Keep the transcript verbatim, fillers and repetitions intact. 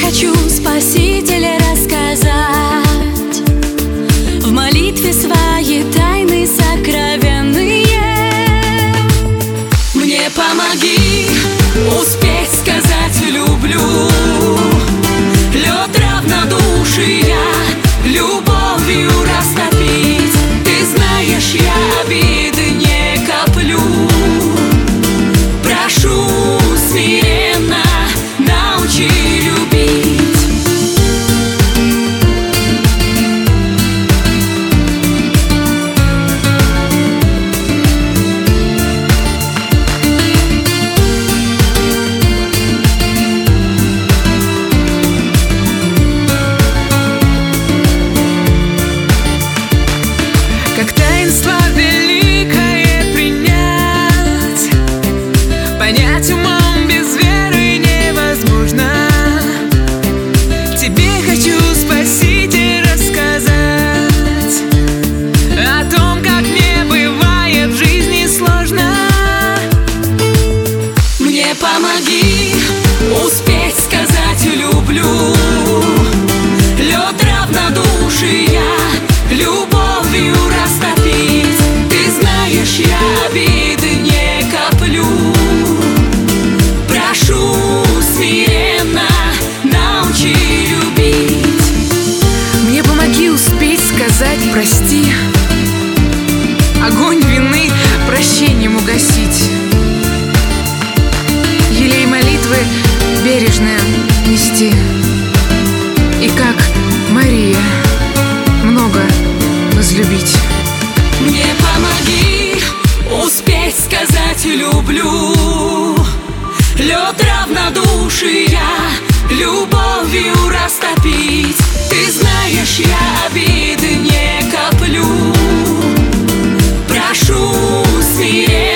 хочу Спасителя рассказать, в молитве свои тайны сокровенные. Мне помоги успеть сказать люблю. Лед равнодушия любовью растопить. Ты знаешь, я обиды не коплю. Прошу смиренно, научи любить. Как таинство великое принять, понять умом без веры невозможно. Тебе хочу, Спаситель, рассказать о том, как мне бывает в жизни сложно. Мне помоги успеть сказать люблю. Лед равнодушия любовью растопить. Ты знаешь, я обиды не коплю. Прошу смиренно, научи любить. Мне помоги успеть сказать прости, огонь вины прощением угасить, елей молитвы бережно нести. И как Мария много возлюбить. Мне помоги успеть сказать люблю. Лед равнодушия любовью растопить. Ты знаешь, я обиды не коплю. Прошу смиренно.